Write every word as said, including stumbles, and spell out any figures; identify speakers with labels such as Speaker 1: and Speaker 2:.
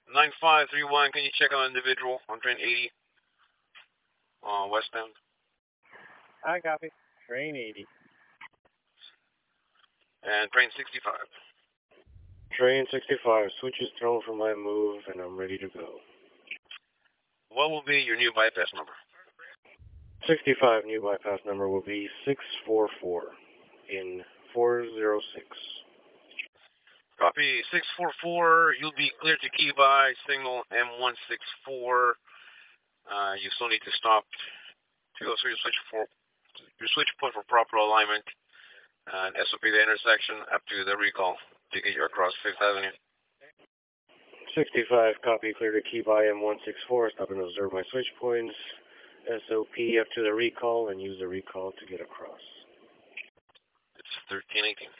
Speaker 1: nine five three one, can you check on individual on train eighty, uh, westbound?
Speaker 2: I copy. Train eighty.
Speaker 1: And train sixty-five.
Speaker 3: Train sixty-five, switch is thrown for my move, and I'm ready to go.
Speaker 1: What will be your new bypass number?
Speaker 3: sixty-five, new bypass number will be six four four in four zero six.
Speaker 1: Copy six four four, you'll be cleared to key by signal M one six four. Uh, you still need to stop to go through your switch, for, your switch point for proper alignment. And S O P the intersection up to the recall to get you across Fifth Avenue.
Speaker 3: sixty-five, copy, clear to key by M one six four, stop and observe my switch points. S O P up to the recall and use the recall to get across.
Speaker 1: It's thirteen eighteen.